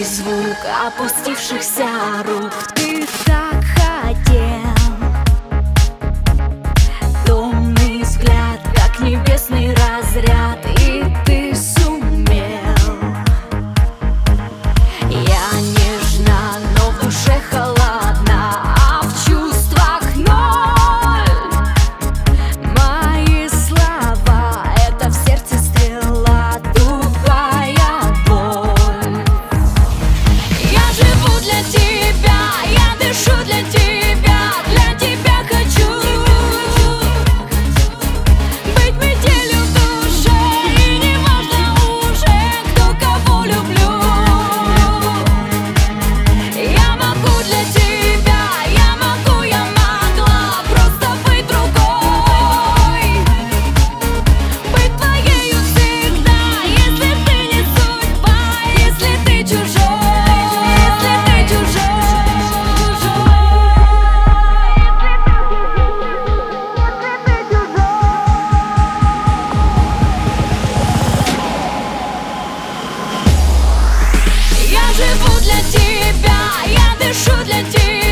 Тихий звук опустившихся рук. Ты так хотел, томный взгляд, как небесный разряд, и ты сумел. Я нежна, но в душе холодна, а в чувствах ноль. Мои слова — это в сердце стрела, тупая боль. Я живу для тебя, я дышу для тебя хочу быть метелью в душе, и не важно уже, кто кого люблю. Я могу для тебя, я могла просто быть другой, быть твоею всегда, если ты не судьба, если ты чужой, если ты чужой. Я живу для тебя, я дышу для тебя.